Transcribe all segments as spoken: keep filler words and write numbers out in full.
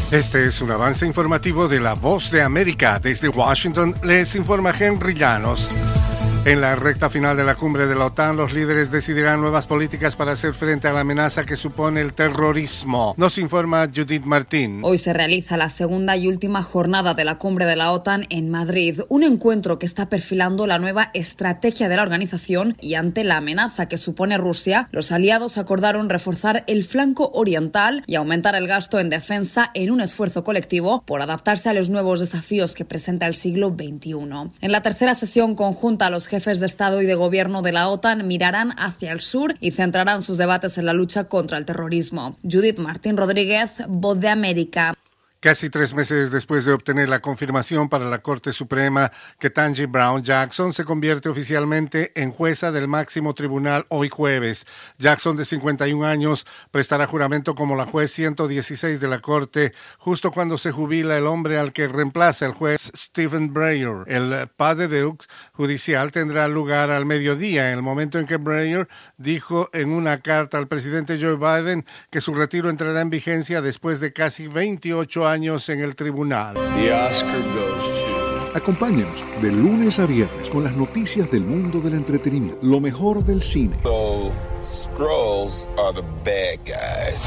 Este es un avance informativo de La Voz de América. Desde Washington les informa Henry Llanos. En la recta final de la cumbre de la OTAN, los líderes decidirán nuevas políticas para hacer frente a la amenaza que supone el terrorismo. Nos informa Judith Martín. Hoy se realiza la segunda y última jornada de la cumbre de la OTAN en Madrid, un encuentro que está perfilando la nueva estrategia de la organización y ante la amenaza que supone Rusia, los aliados acordaron reforzar el flanco oriental y aumentar el gasto en defensa en un esfuerzo colectivo por adaptarse a los nuevos desafíos que presenta el siglo veintiuno. En la tercera sesión conjunta, los jefes de Estado y de Gobierno de la OTAN mirarán hacia el sur y centrarán sus debates en la lucha contra el terrorismo. Judith Martín Rodríguez, Voz de América. Casi tres meses después de obtener la confirmación para la Corte Suprema, Ketanji Brown Jackson se convierte oficialmente en jueza del máximo tribunal hoy jueves. Jackson, de cincuenta y un años, prestará juramento como la juez ciento dieciséis de la Corte, justo cuando se jubila el hombre al que reemplaza el juez Stephen Breyer. El pas de deux judicial tendrá lugar al mediodía, en el momento en que Breyer dijo en una carta al presidente Joe Biden que su retiro entrará en vigencia después de casi veintiocho años años en el tribunal. The Oscar goes to... Acompáñanos de lunes a viernes con las noticias del mundo del entretenimiento, lo mejor del cine. So, Skrulls are the bad guys.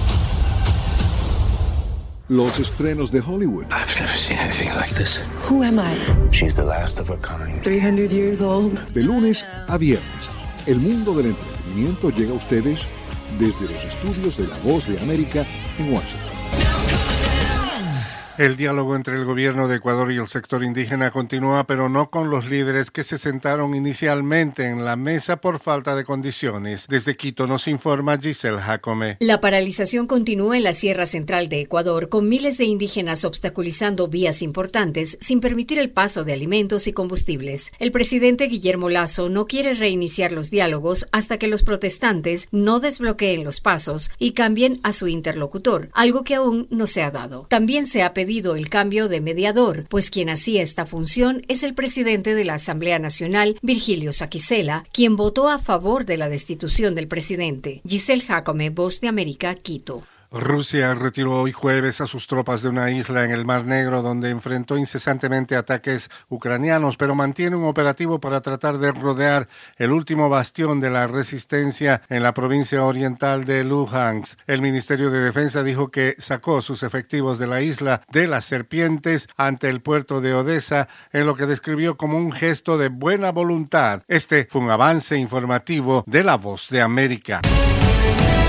Los estrenos de Hollywood. I've never seen anything like this. Who am I? She's the last of a kind. three hundred years old. De lunes a viernes, el mundo del entretenimiento llega a ustedes desde los estudios de La Voz de América en Washington. El diálogo entre el gobierno de Ecuador y el sector indígena continúa, pero no con los líderes que se sentaron inicialmente en la mesa por falta de condiciones. Desde Quito nos informa Giselle Jacome. La paralización continúa en la Sierra Central de Ecuador, con miles de indígenas obstaculizando vías importantes sin permitir el paso de alimentos y combustibles. El presidente Guillermo Lasso no quiere reiniciar los diálogos hasta que los protestantes no desbloqueen los pasos y cambien a su interlocutor, algo que aún no se ha dado. También se ha pedido el cambio de mediador, pues quien hacía esta función es el presidente de la Asamblea Nacional, Virgilio Saquicela, quien votó a favor de la destitución del presidente. Giselle Jacome, Voz de América, Quito. Rusia retiró hoy jueves a sus tropas de una isla en el Mar Negro donde enfrentó incesantemente ataques ucranianos, pero mantiene un operativo para tratar de rodear el último bastión de la resistencia en la provincia oriental de Luhansk. El Ministerio de Defensa dijo que sacó sus efectivos de la isla de las Serpientes ante el puerto de Odessa, en lo que describió como un gesto de buena voluntad. Este fue un avance informativo de La Voz de América.